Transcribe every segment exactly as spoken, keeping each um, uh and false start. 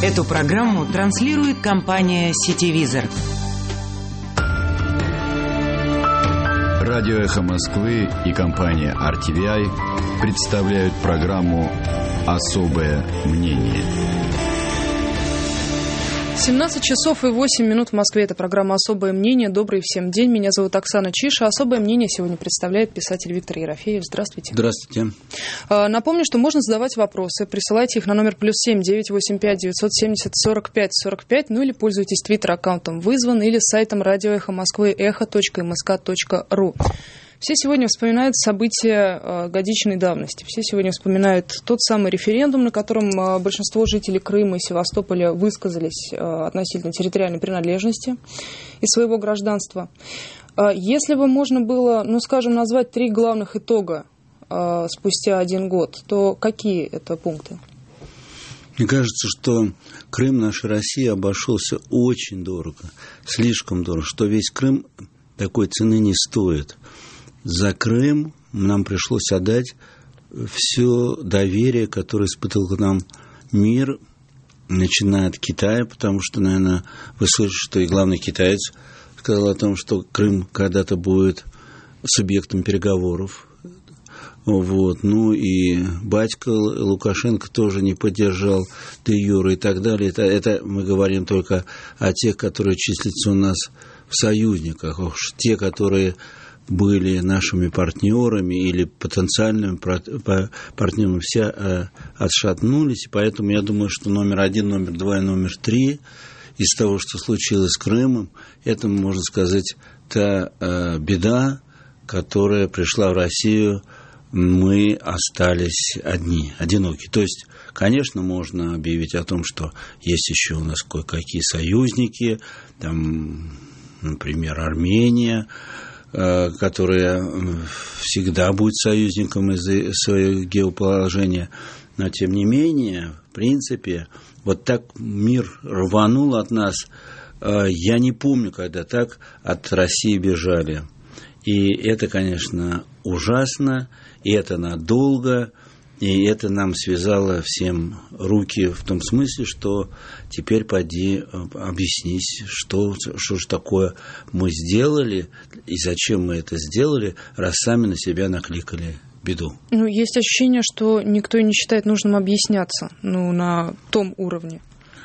Эту программу транслирует компания «Сетевизор». Радио «Эхо Москвы» и компания ар ти ви ай представляют программу «Особое мнение». семнадцать часов и восемь минут в Москве. Это программа «Особое мнение». Добрый всем день. Меня зовут Оксана Чиша. «Особое мнение» сегодня представляет писатель Виктор Ерофеев. Здравствуйте. Здравствуйте. Напомню, что можно задавать вопросы. Присылайте их на номер плюс семь девятьсот восемьдесят пять девятьсот семьдесят сорок пять сорок пять. Ну или пользуйтесь твиттер-аккаунтом «Вызван» или сайтом радио «Эхо Москвы» эхо точка эм эс ка точка ру. Все сегодня вспоминают события э, годичной давности. Все сегодня вспоминают тот самый референдум, на котором э, большинство жителей Крыма и Севастополя высказались э, относительно территориальной принадлежности и своего гражданства. Э, если бы можно было, ну, скажем, назвать три главных итога э, спустя один год, то какие это пункты? Мне кажется, что Крым нашей России обошелся очень дорого, слишком дорого, что весь Крым такой цены не стоит. За Крым нам пришлось отдать все доверие, которое испытывал к нам мир, начиная от Китая, потому что, наверное, вы слышите, что и главный китаец сказал о том, что Крым когда-то будет субъектом переговоров. Вот. Ну и батька Лукашенко тоже не поддержал де-юре и так далее. Это, это мы говорим только о тех, которые числятся у нас в союзниках. Уж те, которые были нашими партнерами или потенциальными партнерами, все отшатнулись. И поэтому я думаю, что номер один, номер два и номер три из того, что случилось с Крымом, это, можно сказать, та беда, которая пришла в Россию. Мы остались одни, одиноки. То есть, конечно, можно объявить о том, что есть еще у нас кое-какие союзники, там, например, Армения, которая всегда будет союзником из-за своего геоположения. Но, тем не менее, в принципе, вот так мир рванул от нас. Я не помню, когда так от России бежали. И это, конечно, ужасно, и это надолго, и это нам связало всем руки в том смысле, что теперь поди объяснись, что, что же такое мы сделали и зачем мы это сделали, раз сами на себя накликали беду. Ну, есть ощущение, что никто не считает нужным объясняться, ну, на том уровне.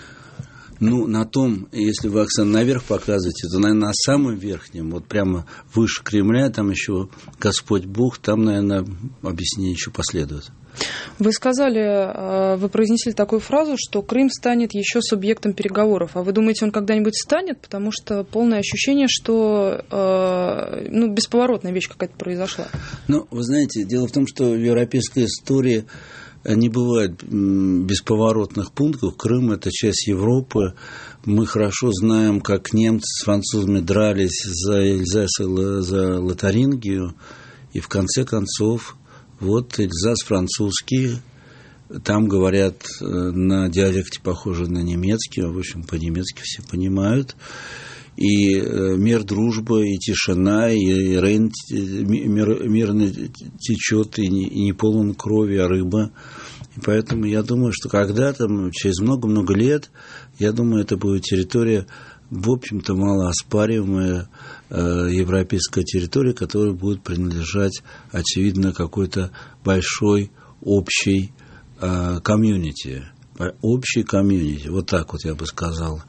Ну, на том, если вы, Оксана, наверх показываете, то, наверное, на самом верхнем, вот прямо выше Кремля, там еще Господь Бог, там, наверное, объяснение еще последует. Вы сказали, вы произнесли такую фразу, что Крым станет еще субъектом переговоров. А вы думаете, он когда-нибудь станет? Потому что полное ощущение, что ну, бесповоротная вещь какая-то произошла. Ну, вы знаете, дело в том, что в европейской истории не бывает бесповоротных пунктов. Крым – это часть Европы. Мы хорошо знаем, как немцы с французами дрались за Эльзас и за Лотарингию. И в конце концов, вот Эльзас французский. Там говорят на диалекте, похожем на немецкий. В общем, по-немецки все понимают. И мир, дружба, и тишина, и Рейн мир, мирно течет, и не, и не полон крови, а рыба. И поэтому я думаю, что когда-то, через много-много лет, я думаю, это будет территория, в общем-то, малооспариваемая э, европейская территория, которая будет принадлежать, очевидно, какой-то большой общей э, комьюнити. Общий комьюнити, вот так вот я бы сказал,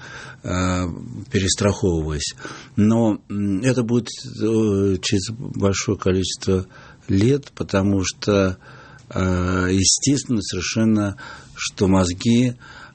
перестраховываясь. Но это будет через большое количество лет, потому что, естественно, совершенно, что мозги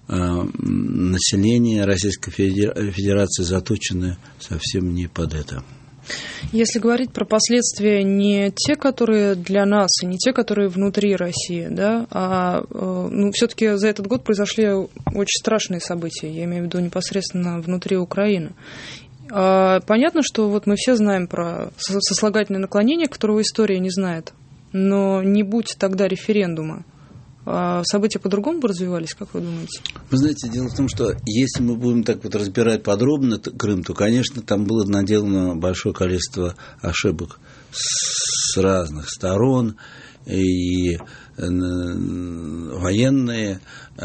населения Российской Федерации заточены совсем не под это. Если говорить про последствия не те, которые для нас, и не те, которые внутри России, да, а ну, все-таки за этот год произошли очень страшные события, я имею в виду непосредственно внутри Украины. Понятно, что вот мы все знаем про сослагательное наклонение, которого история не знает, но не будь тогда референдума, события по-другому бы развивались, как вы думаете? Вы знаете, дело в том, что если мы будем так вот разбирать подробно Крым, то, конечно, там было наделано большое количество ошибок с разных сторон. и военные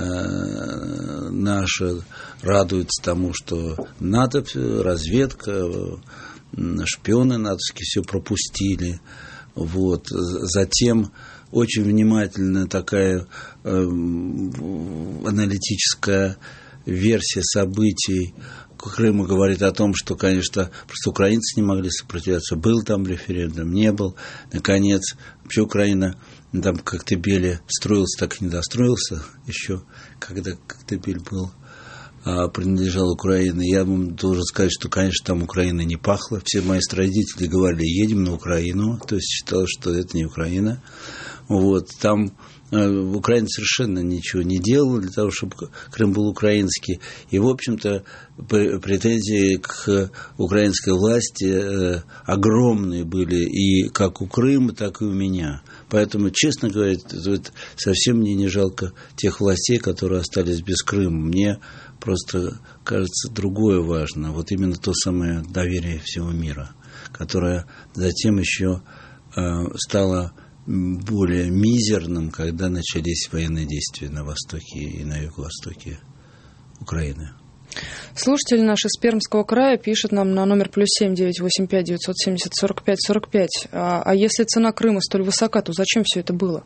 наши радуются тому, что НАТО, разведка, шпионы натовские все пропустили. Вот. Затем очень внимательно такая э, аналитическая версия событий Крыма говорит о том, что, конечно, просто украинцы не могли сопротивляться. Был там референдум, не был. Наконец, вообще Украина там Коктебель строился, так и не достроился еще, когда Коктебель был, а, принадлежал Украине. Я вам должен сказать, что, конечно, там Украина не пахла. Все мои родители говорили, едем на Украину, то есть считалось, что это не Украина. Вот, там э, Украина совершенно ничего не делала для того, чтобы Крым был украинский. И, в общем-то, претензии к украинской власти э, огромные были и как у Крыма, так и у меня. Поэтому, честно говоря, вот, совсем мне не жалко тех властей, которые остались без Крыма. Мне просто кажется другое важно. Вот именно то самое доверие всего мира, которое затем еще э, стало более мизерным, когда начались военные действия на востоке и на юго-востоке Украины. Слушатель наш из Пермского края пишет нам на номер плюс семь девять восемь пять девятьсот семьдесят сорок пять сорок пять. А, а если цена Крыма столь высока, то зачем все это было?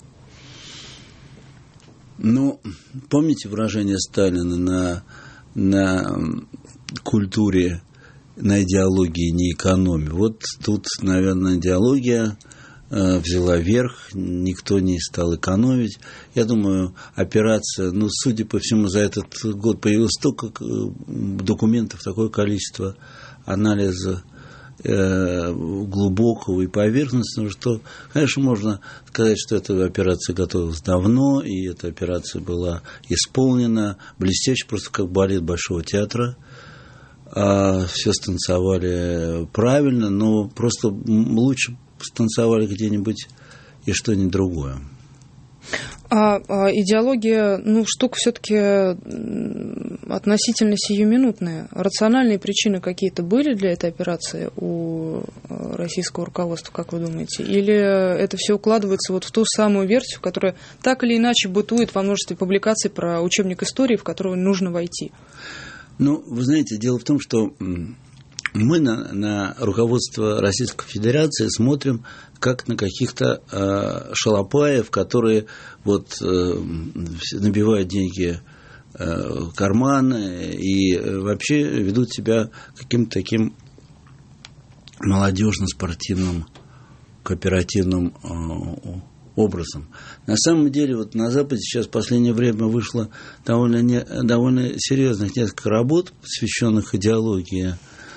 Ну, помните выражение Сталина на, на культуре, на идеологии не экономии? Вот тут, наверное, идеология взяла верх, никто не стал экономить. Я думаю, операция, ну, судя по всему, за этот год появилось столько документов, такое количество анализа э, глубокого и поверхностного, что, конечно, можно сказать, что эта операция готовилась давно, и эта операция была исполнена блестяще, просто как балет Большого театра. А все станцевали правильно, но просто лучше станцевали где-нибудь и что-нибудь другое. А, а идеология, ну, штука все-таки относительно сиюминутная. Рациональные причины какие-то были для этой операции у российского руководства, как вы думаете? Или это все укладывается вот в ту самую версию, которая так или иначе бытует во множестве публикаций про учебник истории, в который нужно войти? Ну, вы знаете, дело в том, что мы на, на руководство Российской Федерации смотрим как на каких-то э, шалопаев, которые вот, э, набивают деньги э, в карманы и вообще ведут себя каким-то таким молодежно-спортивным, кооперативным э, образом. На самом деле, вот на Западе сейчас в последнее время вышло довольно, не, довольно серьезных несколько работ, посвященных идеологии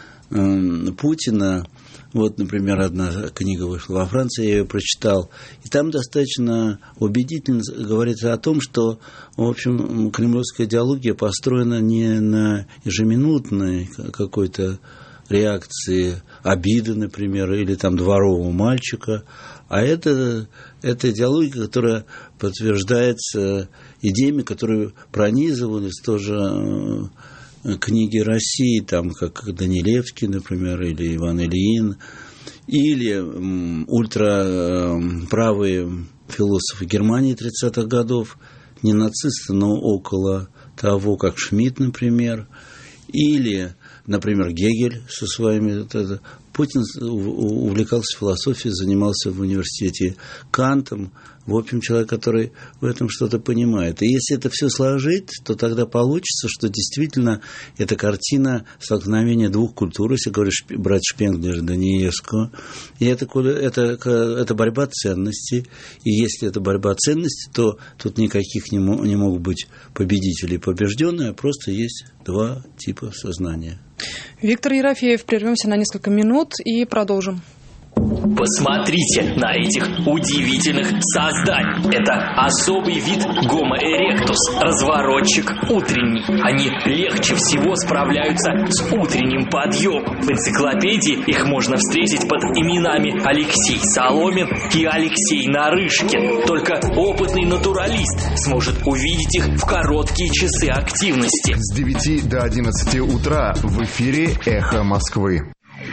Путина. Вот, например, одна книга вышла во Франции, я ее прочитал, и там достаточно убедительно говорится о том, что, в общем, кремлевская идеология построена не на ежеминутной какой-то реакции обиды, например, или там дворового мальчика, а это, это идеология, которая подтверждается идеями, которые пронизывались тоже книги России, там, как Данилевский, например, или Иван Ильин, или м, ультраправые философы Германии тридцатых годов, не нацисты, но около того, как Шмидт, например, или, например, Гегель со своими... Вот это, Путин увлекался философией, занимался в университете Кантом. В общем, человек, который в этом что-то понимает. И если это все сложить, то тогда получится, что действительно это картина столкновения двух культур, если говоришь, брать Шпенглера, Даниевского. И это, это, это борьба ценностей. И если это борьба ценностей, то тут никаких не, не могут быть победителей и побежденные, а просто есть два типа сознания. Виктор Ерофеев, прервемся на несколько минут и продолжим. Посмотрите на этих удивительных созданий. Это особый вид Homo erectus, разворотчик утренний. Они легче всего справляются с утренним подъемом. В энциклопедии их можно встретить под именами Алексей Соломин и Алексей Нарышкин. Только опытный натуралист сможет увидеть их в короткие часы активности. С девяти до одиннадцати утра в эфире «Эхо Москвы».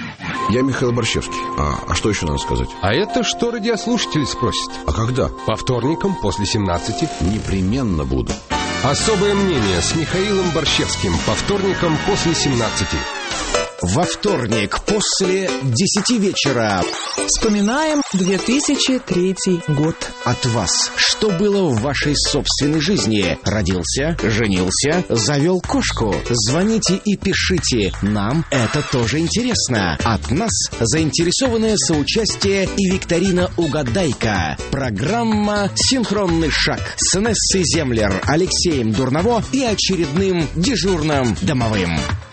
Я Михаил Борщевский. А, а что еще надо сказать? А это что радиослушатели спросят? А когда? По вторникам после семнадцати. Непременно буду. Особое мнение с Михаилом Борщевским по вторникам после семнадцати. Во вторник после десяти вечера вспоминаем две тысячи третий год. От вас, что было в вашей собственной жизни? Родился, женился, завел кошку? Звоните и пишите. Нам это тоже интересно. От нас заинтересованное соучастие и викторина «Угадайка». Программа «Синхронный шаг» с Нессой Землер, Алексеем Дурново и очередным дежурным домовым.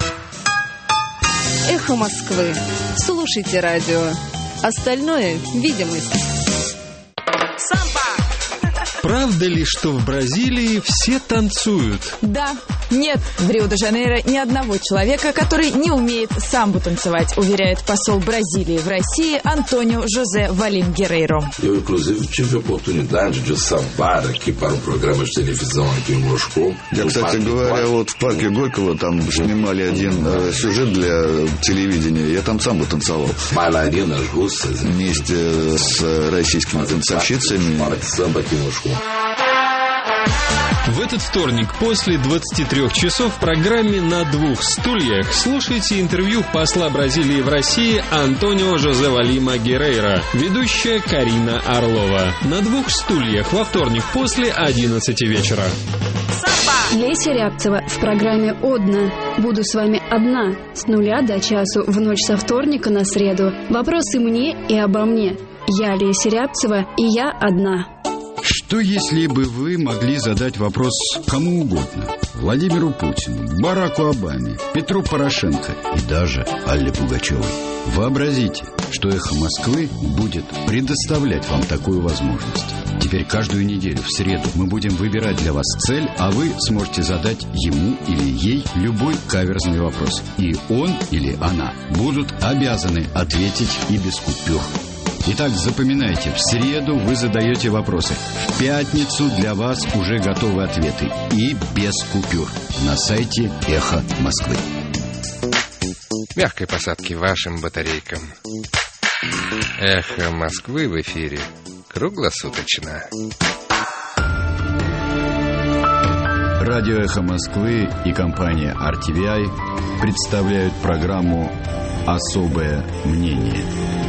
Эхо Москвы. Слушайте радио. Остальное – видимость. Правда ли, что в Бразилии все танцуют? Да. Нет в Рио-де-Жанейро ни одного человека, который не умеет самбу танцевать, уверяет посол Бразилии в России Антонио Жозе Валим Герейро. Eu, inclusive, tive a oportunidade de sambar aqui para um programa de televisão aqui em Moscou. Я, кстати говоря, вот в парке Горького там снимали один э, сюжет для телевидения. Я там самбо танцевал. Bailarinas russas. Вместе с российскими танцовщицами. В этот вторник после двадцати трёх часов в программе «На двух стульях» слушайте интервью посла Бразилии в России Антонио Жозе Валима Герейро, ведущая Карина Орлова. «На двух стульях» во вторник после одиннадцати вечера. Леся Рябцева в программе «Одна». Буду с вами одна с нуля до часу в ночь со вторника на среду. Вопросы мне и обо мне. Я Леся Рябцева, и я одна. Что если бы вы могли задать вопрос кому угодно? Владимиру Путину, Бараку Обаме, Петру Порошенко и даже Алле Пугачевой. Вообразите, что «Эхо Москвы» будет предоставлять вам такую возможность. Теперь каждую неделю в среду мы будем выбирать для вас цель, а вы сможете задать ему или ей любой каверзный вопрос. И он или она будут обязаны ответить и без купюр. Итак, запоминайте, в среду вы задаете вопросы. В пятницу для вас уже готовы ответы. И без купюр. На сайте «Эхо Москвы». Мягкой посадки вашим батарейкам. «Эхо Москвы» в эфире круглосуточно. Радио «Эхо Москвы» и компания ар ти ви ай представляют программу «Особое мнение».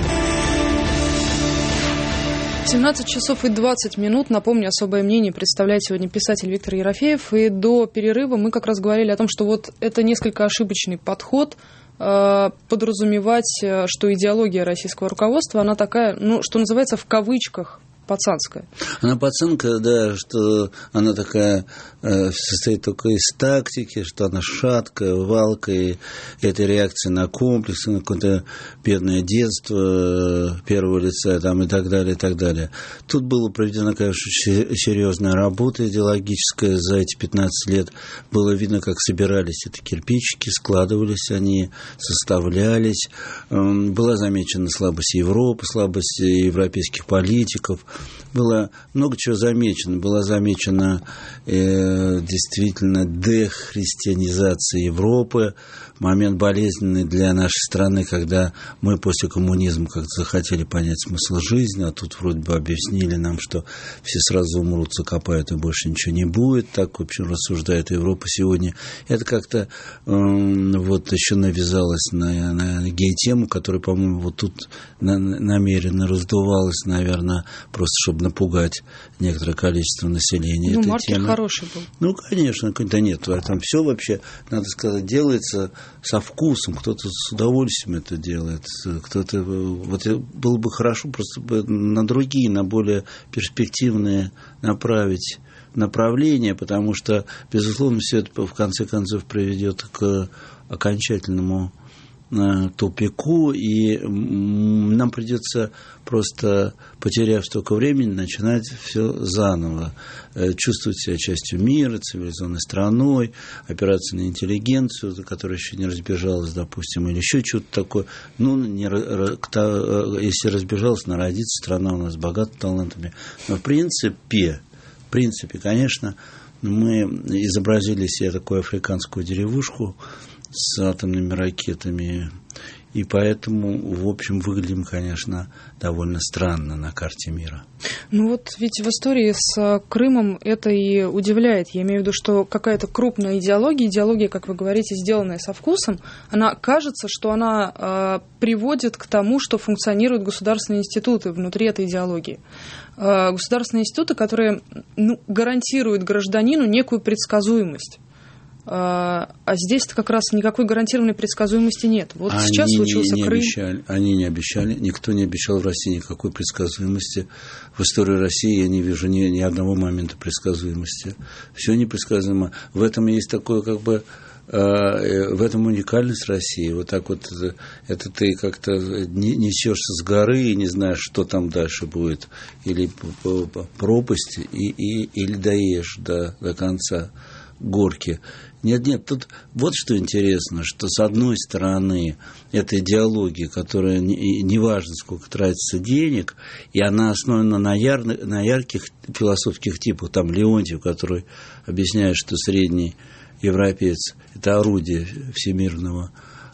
семнадцать часов и двадцать минут. Напомню, особое мнение представляет сегодня писатель Виктор Ерофеев. И до перерыва мы как раз говорили о том, что вот это несколько ошибочный подход э, подразумевать, что идеология российского руководства, она такая, ну, что называется, в кавычках, пацанская. Она пацанка, да, что она такая э, состоит только из тактики, что она шаткая, валкая, это реакция на комплексы, на какое-то бедное детство э, первого лица там, и так далее, и так далее. Тут была проведена, конечно, серьезная работа идеологическая за эти пятнадцать лет. Было видно, как собирались эти кирпичики, складывались они, составлялись. Э, была замечена слабость Европы, слабость европейских политиков. Было много чего замечено. Была замечена э, действительно дехристианизация Европы. Момент болезненный для нашей страны, когда мы после коммунизма как-то захотели понять смысл жизни, а тут вроде бы объяснили нам, что все сразу умрут, закопают, и больше ничего не будет. Так, в общем, рассуждает Европа сегодня. Это как-то э, вот еще навязалось на, на гей-тему, которая, по-моему, вот тут на, намеренно раздувалась, наверное, просто чтобы напугать некоторое количество населения. Ну, маркер хороший был. Ну, конечно, да нет, там все вообще, надо сказать, делается со вкусом, кто-то с удовольствием это делает, кто-то, вот было бы хорошо просто на другие, на более перспективные направить направления, потому что, безусловно, все это в конце концов приведет к окончательному тупику, и нам придется просто, потеряв столько времени, начинать все заново, чувствовать себя частью мира, цивилизованной страной, опираться на интеллигенцию, которая еще не разбежалась, допустим, или еще что-то такое. Ну, не, если разбежалась, народится страна у нас богата талантами. Но в принципе, в принципе, конечно, мы изобразили себе такую африканскую деревушку с атомными ракетами И поэтому, в общем, выглядим, конечно, довольно странно на карте мира. Ну вот ведь в истории с Крымом это и удивляет. Я имею в виду, что какая-то крупная идеология, идеология, как вы говорите, сделанная со вкусом, она кажется, что она э, приводит к тому, что функционируют государственные институты внутри этой идеологии. Э, государственные институты, которые ну, гарантируют гражданину некую предсказуемость. А здесь-то как раз никакой гарантированной предсказуемости нет. Вот они сейчас случился не, не Крым. Обещали, они не обещали, никто не обещал в России никакой предсказуемости. В истории России я не вижу ни, ни одного момента предсказуемости. Все непредсказуемо. В этом есть такое, как бы, э, в этом уникальность России. Вот так вот это, это ты как-то несешься с горы и не знаешь, что там дальше будет. Или по, по пропасти, и, и, или доешь до, до конца горки. Нет, нет, тут вот что интересно, что с одной стороны это идеология, которая не, не важно, сколько тратится денег, и она основана на, яр, на ярких философских типах. Там Леонтьев, который объясняет, что средний европеец – это орудие всемирного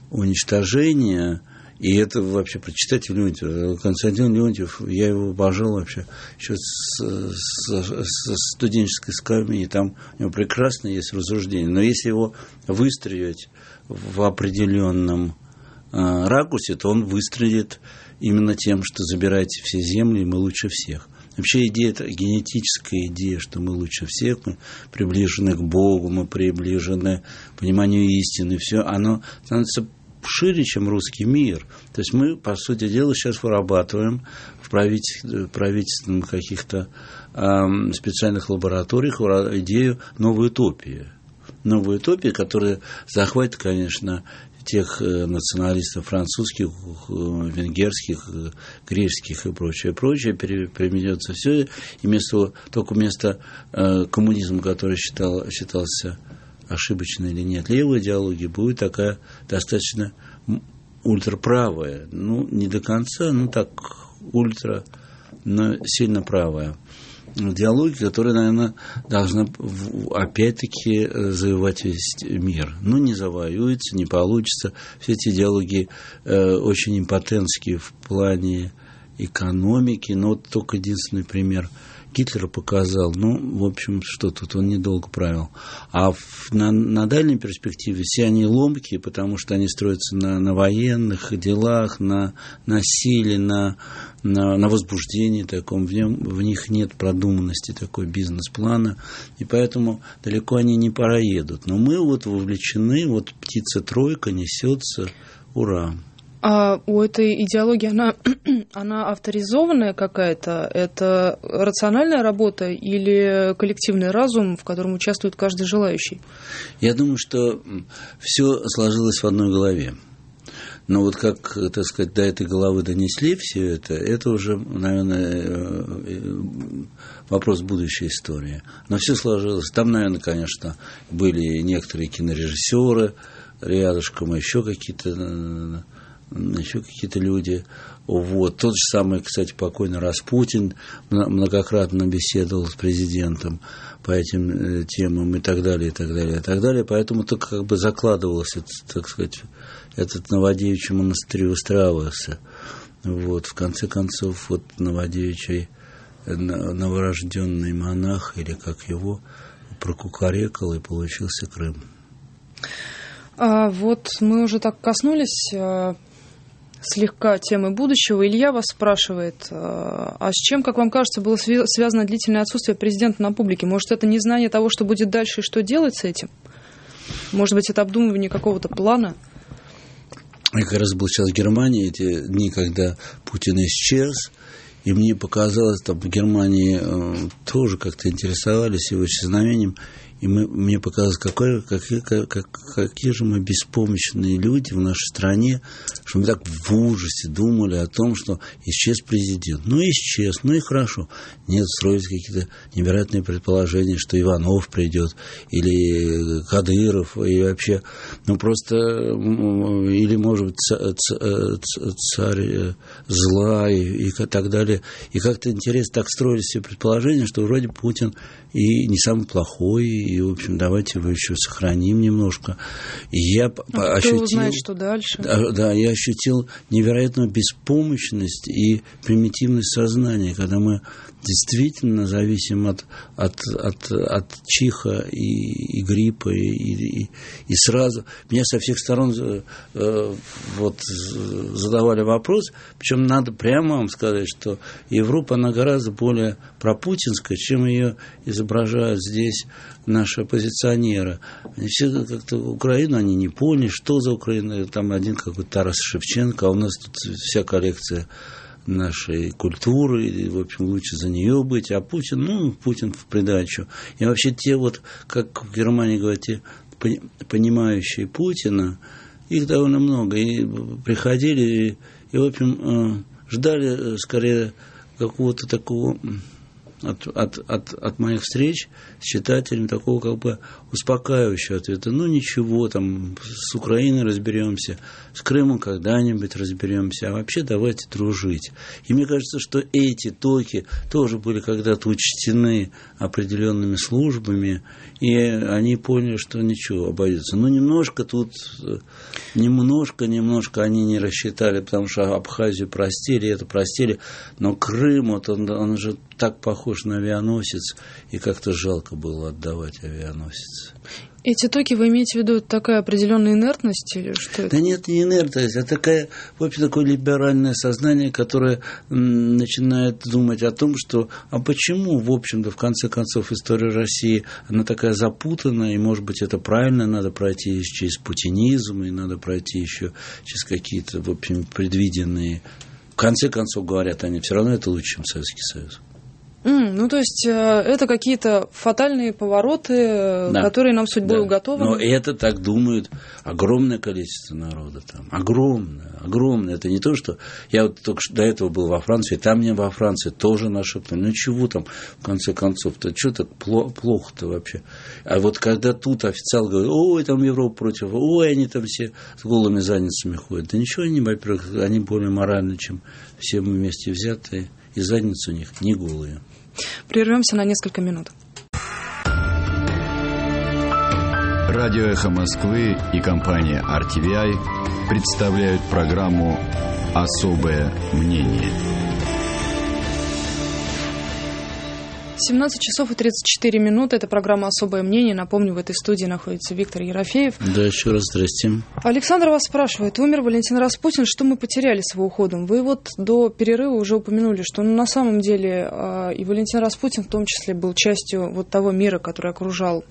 уничтожения. И это вообще прочитайте Леонтьев. Константин Леонтьев, я его обожал вообще еще с, с, с студенческой скамьи. Там у него прекрасное есть рассуждение. Но если его выстроить в определенном э, ракурсе, то он выстрелит именно тем, что забирайте все земли, и мы лучше всех. Вообще идея, это генетическая идея, что мы лучше всех, мы приближены к Богу, мы приближены к пониманию истины. Все, оно становится шире, чем русский мир. То есть мы, по сути дела, сейчас вырабатываем в правительственных, правительственных каких-то э, специальных лабораториях идею новой утопии. Новой утопии, которая захватит, конечно, тех э, националистов французских, э, венгерских, э, греческих и прочее, прочее, переменется все, и вместо, только вместо э, коммунизма, который считал, считался ошибочно или нет, левая идеология будет такая достаточно ультраправая. Ну, не до конца, ну так, ультра, но сильно правая. Идеология, которая, наверное, должна опять-таки завоевать весь мир. Ну, не завоюется, не получится. Все эти идеологии э, очень импотентские в плане экономики. Но вот только единственный пример Гитлер показал, ну, в общем, что тут, он недолго правил. А в, на, на дальней перспективе все они ломкие, потому что они строятся на, на военных делах, на насилии, на, на, на возбуждении таком. В, нем, в них нет продуманности такой бизнес-плана, и поэтому далеко они не проедут. Но мы вот вовлечены, вот птица-тройка несется, ура. А у этой идеологии, она, она авторизованная какая-то? Это рациональная работа или коллективный разум, в котором участвует каждый желающий? Я думаю, что все сложилось в одной голове. Но вот как, так сказать, до этой головы донесли все это, это уже, наверное, вопрос будущей истории. Но все сложилось. Там, наверное, конечно, были некоторые кинорежиссеры рядышком, еще какие-то... еще какие-то люди. Вот. Тот же самый, кстати, покойный Распутин многократно беседовал с президентом по этим темам и так далее, и так далее, и так далее. Поэтому только как бы закладывался, так сказать, этот Новодевичий монастырь устраивался. Вот. В конце концов, вот Новодевичий новорожденный монах, или как его, прокукарекал, и получился Крым. А вот мы уже так коснулись слегка темы будущего. Илья вас спрашивает, а с чем, как вам кажется, было связано длительное отсутствие президента на публике? Может, это незнание того, что будет дальше и что делать с этим? Может быть, это обдумывание какого-то плана? Я как раз был сейчас в Германии, эти дни, когда Путин исчез, и мне показалось, там в Германии э, тоже как-то интересовались его исчезновением. И мы, мне показалось, какой, какие, как, какие же мы беспомощные люди в нашей стране, что мы так в ужасе думали о том, что исчез президент. Ну, исчез, ну и хорошо. Нет, строить какие-то невероятные предположения, что Иванов придет, или Кадыров, и вообще, ну, просто, или, может быть, царь зла, и, и так далее. И как-то интересно, так строились все предположения, что вроде Путин и не самый плохой, и, в общем, давайте его еще сохраним немножко. И я а ощутил... Кто узнает, что дальше? Да, да, я ощутил невероятную беспомощность и примитивность сознания, когда мы действительно зависим от, от, от, от чиха и, и гриппа, и, и, и сразу... Меня со всех сторон э, вот, задавали вопрос, причем надо прямо вам сказать, что Европа, она гораздо более пропутинская, чем ее изображают здесь наши оппозиционеры. Они все как-то Украину они не поняли, что за Украина. Там один какой-то Тарас Шевченко, а у нас тут вся коллекция нашей культуры, и, в общем, лучше за нее быть, а Путин, ну, Путин в придачу. И вообще те вот, как в Германии говорят, те понимающие Путина, их довольно много, и приходили, и, и в общем, ждали скорее какого-то такого... От, от, от, от моих встреч с читателями такого как бы успокаивающего ответа. Ну, ничего, там, с Украиной разберемся, с Крымом когда-нибудь разберемся, а вообще давайте дружить. И мне кажется, что эти токи тоже были когда-то учтены определенными службами, и они поняли, что ничего, обойдется. Но немножко тут, немножко, немножко они не рассчитали, потому что Абхазию простили, это простили, но Крым, вот он, он же так похож на авианосец, и как-то жалко было отдавать авианосец. Эти токи вы имеете в виду такая определенная инертность или что это? Да нет, не инертность, а такая, в общем, такое либеральное сознание, которое м, начинает думать о том, что, а почему, в общем-то, в конце концов, история России, она такая запутанная, и, может быть, это правильно, надо пройти через путинизм, и надо пройти еще через какие-то, в общем, предвиденные, в конце концов, говорят они, все равно это лучше, чем Советский Союз. Mm, ну, то есть, э, это какие-то фатальные повороты, да, которые нам судьбой да. уготованы. Но это так думают огромное количество народа там. Огромное, огромное. Это не то, что... Я вот только что до этого был во Франции, там мне во Франции тоже нашептали. Ну, чего там, в конце концов-то? Что так плохо-то вообще? А вот когда тут официал говорит, ой, там Европа против, ой, они там все с голыми задницами ходят. Да ничего они, во-первых, они более моральны, чем все мы вместе взятые. И задницы у них не голые. Прервемся на несколько минут. Радио «Эхо Москвы» и компания ар ти ви ай представляют программу «Особое мнение». семнадцать часов и тридцать четыре минуты. Это программа «Особое мнение». Напомню, в этой студии находится Виктор Ерофеев. Да, еще раз здрасте. Александр вас спрашивает. Умер Валентин Распутин. Что мы потеряли с его уходом? Вы вот до перерыва уже упомянули, что ну, на самом деле и Валентин Распутин в том числе был частью вот того мира, который окружал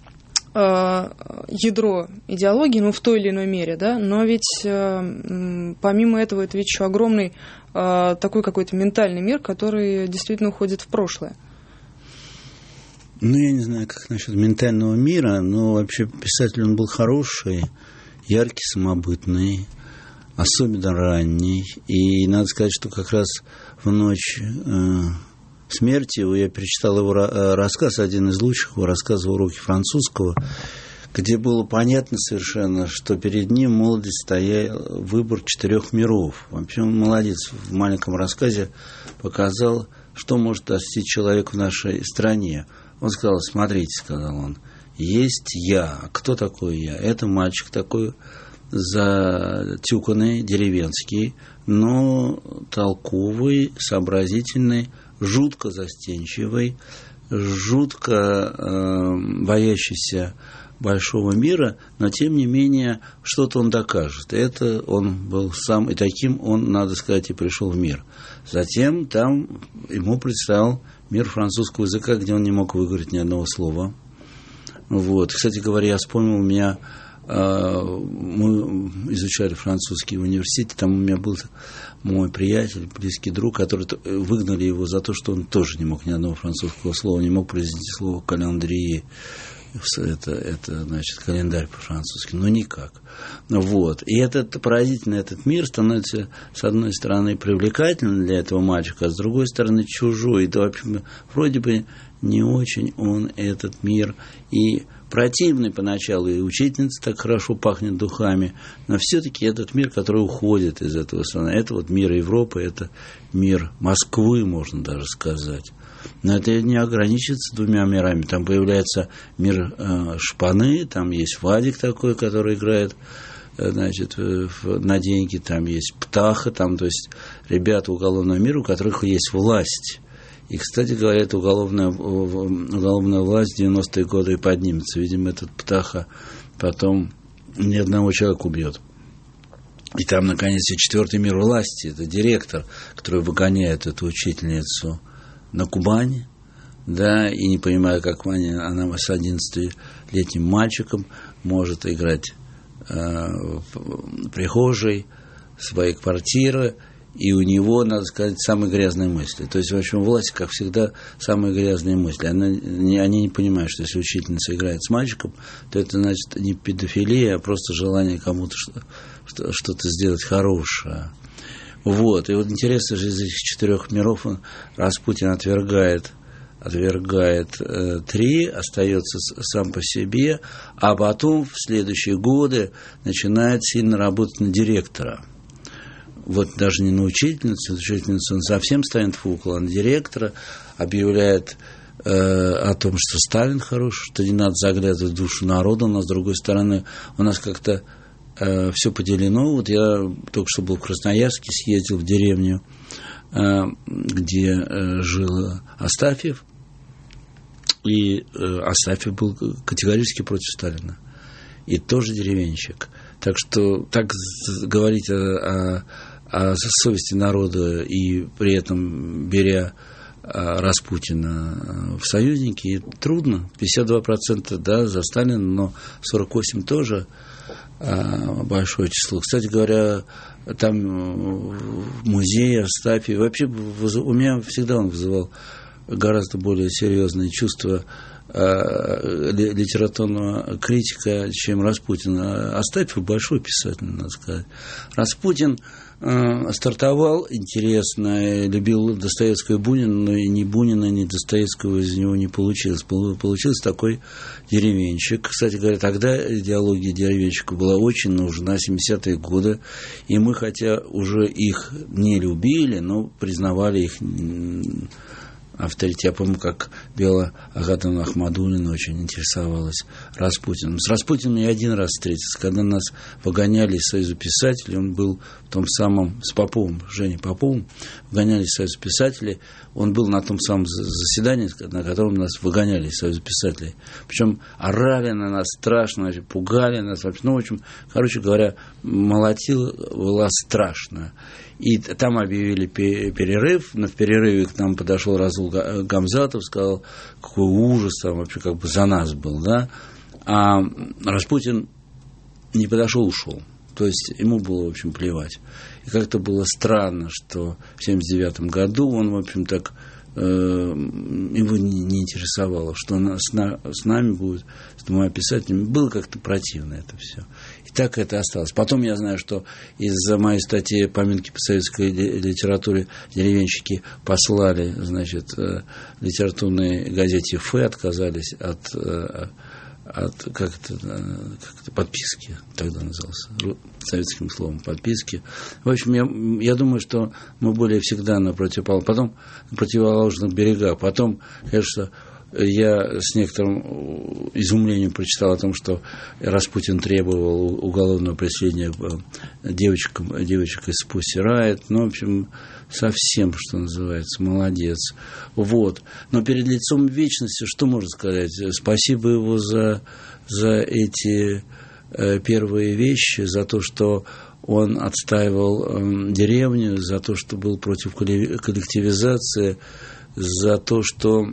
ядро идеологии, ну, в той или иной мере, да, но ведь помимо этого это ведь еще огромный такой какой-то ментальный мир, который действительно уходит в прошлое. Ну, я не знаю, как насчет ментального мира, но вообще писатель он был хороший, яркий, самобытный, особенно ранний. И надо сказать, что как раз в ночь э, смерти его, я перечитал его рассказ, один из лучших его рассказов «Уроки французского», где было понятно совершенно, что перед ним в молодости стоял выбор четырех миров. Вообще он молодец, в маленьком рассказе показал, что может достичь человек в нашей стране. Он сказал, смотрите, сказал он, есть я. А кто такой я? Это мальчик такой затюканный, деревенский, но толковый, сообразительный, жутко застенчивый, жутко э, боящийся большого мира, но тем не менее что-то он докажет. Это он был сам, и таким он, надо сказать, и пришел в мир. Затем там ему предстоял мир французского языка, где он не мог выговорить ни одного слова. Вот. Кстати говоря, я вспомнил, у меня э, мы изучали французский в университете, там у меня был мой приятель, близкий друг, который выгнали его за то, что он тоже не мог ни одного французского слова, не мог произнести слово «календрие». Это, это, значит, календарь по-французски, но никак. Вот. И этот поразительный этот мир становится, с одной стороны, привлекательным для этого мальчика, а с другой стороны, чужой. И, в общем, вроде бы не очень он этот мир и противный поначалу, и учительница так хорошо пахнет духами, но все-таки этот мир, который уходит из этого страны, это вот мир Европы, это мир Москвы, можно даже сказать. Но это не ограничивается двумя мирами. Там появляется мир э, Шпаны, там есть Вадик такой, который играет, э, значит, в, на деньги, там есть Птаха, там, то есть ребята уголовного мира, у которых есть власть. И, кстати говоря, эта уголовная, уголовная власть в девяностые годы и поднимется. Видимо, этот Птаха потом ни одного человека убьет. И там, наконец, и четвертый мир власти. Это директор, который выгоняет эту учительницу на Кубани, да, и не понимая, как она, она с одиннадцатилетним мальчиком может играть э, в прихожей своей квартиры, и у него, надо сказать, самые грязные мысли. То есть, в общем, власть, как всегда, самые грязные мысли. Она, не, они не понимают, что если учительница играет с мальчиком, то это, значит, не педофилия, а просто желание кому-то что, что, что-то сделать хорошее. Вот. И вот интересно же, из этих четырех миров он, Распутин отвергает, отвергает э, три, остается сам по себе, а потом в следующие годы начинает сильно работать на директора. Вот даже не на учительницу, учительница он совсем станет в угол, а на директора, объявляет э, о том, что Сталин хорош, что не надо заглядывать в душу народа, но с другой стороны у нас как-то э, все поделено. Вот я только что был в Красноярске, съездил в деревню, э, где э, жил Астафьев, и э, Астафьев был категорически против Сталина, и тоже деревенщик. Так что так говорить о, о о совести народа и при этом беря Распутина в союзники трудно. пятьдесят два процента да, за Сталина, но сорок восемь процентов тоже большое число. Кстати говоря, там в музее Астафьев, вообще у меня всегда он вызывал гораздо более серьезные чувства литературного критика, чем Распутин. Астафьев большой писатель, надо сказать. Распутин э, стартовал интересно, любил Достоевского и Бунина, но и ни Бунина, ни Достоевского из него не получилось. Получился такой деревенщик. Кстати говоря, тогда идеология деревенщика была очень нужна, семидесятые годы, и мы, хотя уже их не любили, но признавали их авторитет. Я помню, как Бела Агатовна Ахмадуллина очень интересовалась Распутиным. С Распутиным я один раз встретился, когда нас выгоняли из Союза писателей. Он был в том самом, с Поповым, Женей Поповым, выгоняли из Союза писателей. Он был на том самом заседании, на котором нас выгоняли из Союза писателей. Причем орали на нас страшно, пугали нас. Ну, в общем, короче говоря, молотила была страшная. И там объявили перерыв, но в перерыве к нам подошел Разул Гамзатов, сказал, какой ужас там вообще как бы за нас был, да. А Распутин не подошел, ушел. То есть ему было, в общем, плевать. И как-то было странно, что в семьдесят девятом году он, в общем, так э, его не, не интересовало, что на, с, на, с нами будет, с двумя писателями. Было как-то противно это все. Так это осталось. Потом я знаю, что из-за моей статьи «Поминки по советской литературе» деревенщики послали, значит, литературной газете «Ф», отказались от, от как это, как это, подписки, тогда назывался, советским словом, подписки. В общем, я, я думаю, что мы были всегда на противоположных, потом на противоположных берегах. Потом, конечно, я с некоторым изумлением прочитал о том, что Распутин требовал уголовного преследования девочек, девочек из Pussy Riot. Ну, в общем, совсем, что называется, молодец. Вот. Но перед лицом вечности, что можно сказать? Спасибо его за, за эти первые вещи, за то, что он отстаивал деревню, за то, что был против коллективизации, за то, что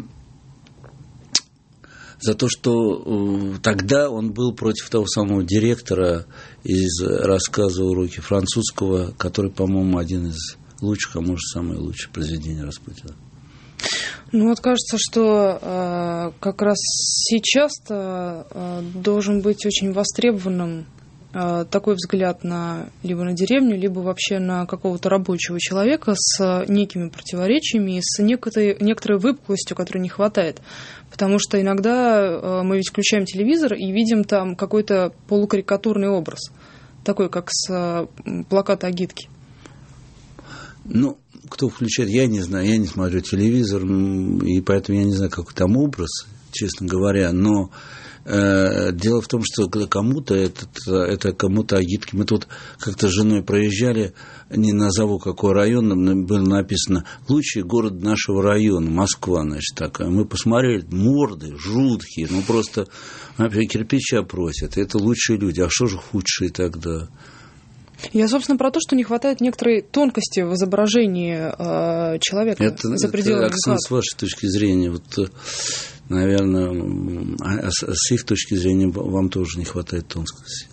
за то, что э, тогда он был против того самого директора из рассказа «Уроки французского», который, по-моему, один из лучших, а может, самое лучшее произведение Распутина. Ну вот кажется, что э, как раз сейчас-то э, должен быть очень востребованным э, такой взгляд на либо на деревню, либо вообще на какого-то рабочего человека с некими противоречиями и с некоторой, некоторой выпуклостью, которой не хватает. Потому что иногда мы ведь включаем телевизор и видим там какой-то полукарикатурный образ, такой, как с плаката агитки. Ну, кто включает, я не знаю, я не смотрю телевизор, и поэтому я не знаю, какой там образ, честно говоря, но э, дело в том, что кому-то это, это кому-то агитки. Мы тут как-то с женой проезжали, не назову какой район, было написано «Лучший город нашего района», Москва, значит, такая. Мы посмотрели, морды жуткие, ну просто например, кирпича просят, это лучшие люди, а что же худшие тогда? Я, собственно, про то, что не хватает некоторой тонкости в изображении э, человека это, за пределами это, Оксана, с вашей точки зрения, вот, наверное, с их точки зрения вам тоже не хватает тонкости.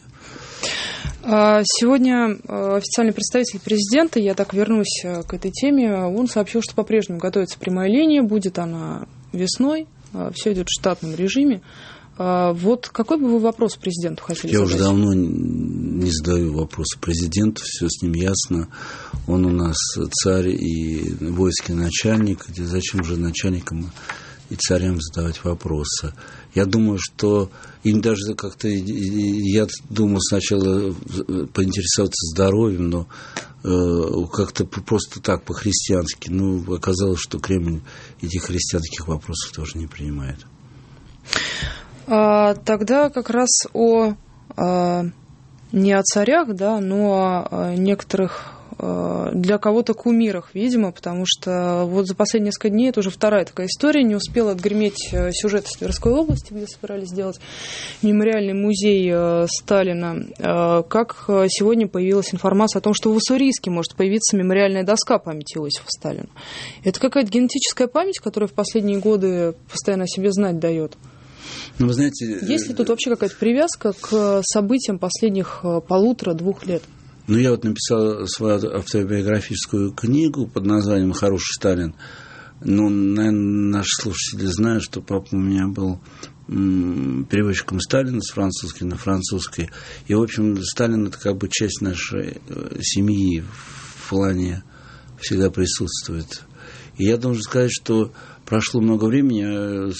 Сегодня официальный представитель президента, я так вернусь к этой теме, он сообщил, что по-прежнему готовится прямая линия, будет она весной, все идет в штатном режиме. Вот какой бы вы вопрос президенту хотели Я задать? уже давно не задаю вопросы президенту, все с ним ясно. Он у нас царь и воинский начальник. Зачем же начальникам и царям задавать вопросы? Я думаю, что им даже как-то... Я думал сначала поинтересоваться здоровьем, но как-то просто так, по-христиански. Ну, оказалось, что Кремль этих христианских вопросов тоже не принимает. Тогда как раз о, не о царях, да, но о некоторых для кого-то кумирах, видимо, потому что вот за последние несколько дней это уже вторая такая история, не успела отгреметь сюжет из Тверской области, где собирались сделать мемориальный музей Сталина, как сегодня появилась информация о том, что в Уссурийске может появиться мемориальная доска памяти Иосифа Сталина. Это какая-то генетическая память, которая в последние годы постоянно о себе знать дает. Ну, вы знаете, есть ли тут вообще какая-то привязка к событиям последних полутора-двух лет? Ну, я вот написал свою автобиографическую книгу под названием «Хороший Сталин». Ну, наверное, наши слушатели знают, что папа у меня был переводчиком Сталина с французской на французский. И, в общем, Сталин – это как бы часть нашей семьи в плане всегда присутствует. И я должен сказать, что прошло много времени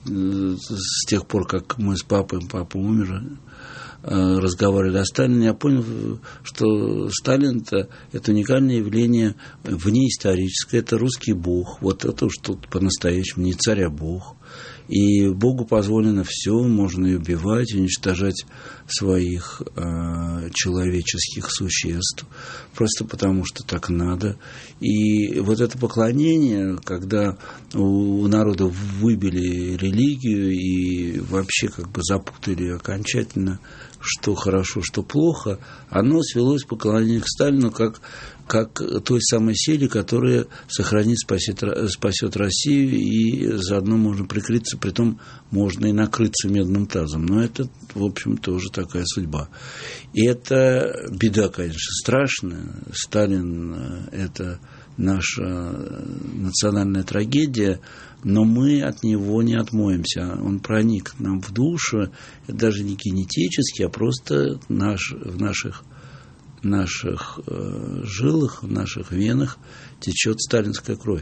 с тех пор, как мы с папой, папа умер, разговаривали о Сталине, я понял, что Сталин это, это уникальное явление внеисторическое, это русский бог, вот это что по-настоящему, не царь, а бог. И Богу позволено все, можно и убивать, и уничтожать своих э, человеческих существ, просто потому что так надо. И вот это поклонение, когда у, у народа выбили религию и вообще как бы запутали окончательно, что хорошо, что плохо, оно свелось к поклонению к Сталину как, как той самой силе, которая сохранит, спасет, спасет Россию, и заодно можно прикрыться, притом можно и накрыться медным тазом. Но это, в общем, тоже такая судьба. И это беда, конечно, страшная. Сталин – это наша национальная трагедия, но мы от него не отмоемся. Он проник к нам в душу, это даже не генетически, а просто наш, в наших, наших э, жилах, в наших венах течет сталинская кровь.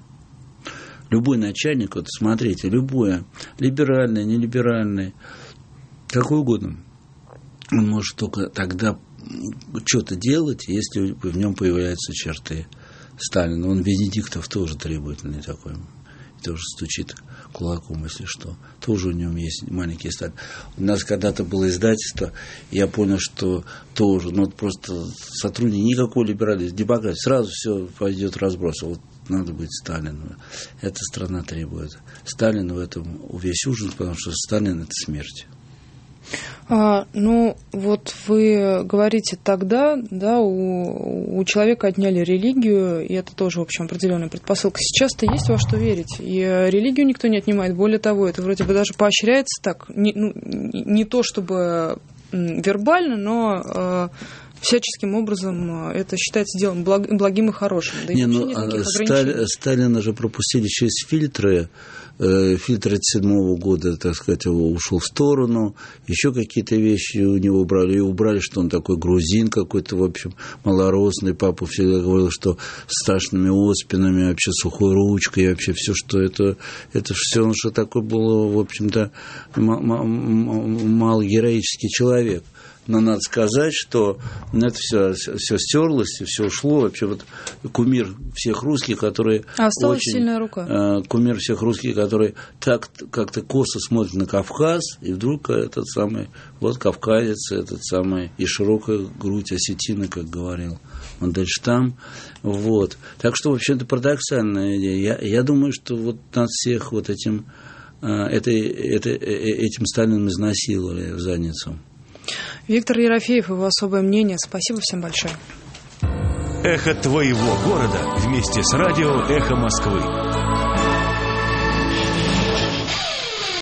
Любой начальник, вот смотрите, любое, либеральное, нелиберальное, какое угодно, он может только тогда что-то делать, если в нем появляются черты Сталина. Он Венедиктов тоже требовательный такой. Тоже стучит кулаком, если что. Тоже у него есть маленький Сталин. У нас когда-то было издательство, я понял, что тоже, ну, просто сотрудники, никакой либерализма, демократии, сразу все пойдет разброс. Вот надо быть Сталином. Эта страна требует. Сталин в этом весь ужас, потому что Сталин – это смерть. А, ну, вот вы говорите тогда, да, у, у человека отняли религию, и это тоже, в общем, определенная предпосылка. Сейчас-то есть во что верить, и религию никто не отнимает. Более того, это вроде бы даже поощряется так, не, ну, не то чтобы вербально, но э, всяческим образом это считается делом благ, благим и хорошим. Да и не, ну, нет никаких Сталин, Сталина же пропустили через фильтры. Фильтр тридцать седьмого года, так сказать, его ушел в сторону, еще какие-то вещи у него убрали, и убрали, что он такой грузин какой-то, в общем, малоросный. Папа всегда говорил, что с страшными оспинами, вообще сухой ручкой, вообще все, что это, это все, он что такой был, в общем-то, малогероический человек. Но надо сказать, что это все, все стерлось, все ушло. Вообще вот кумир всех русских, которые... А осталась очень, сильная рука. Э, кумир всех русских, которые так как-то косо смотрят на Кавказ, и вдруг этот самый, вот кавказец, этот самый, и широкая грудь осетина, как говорил Мандельштам. Вот. Так что, в общем-то, парадоксальная идея. Я, я думаю, что вот нас всех вот этим, э, этой, это, этим Сталином изнасиловали в задницу. Виктор Ерофеев, его особое мнение. Спасибо всем большое. Эхо твоего города вместе с радио «Эхо Москвы».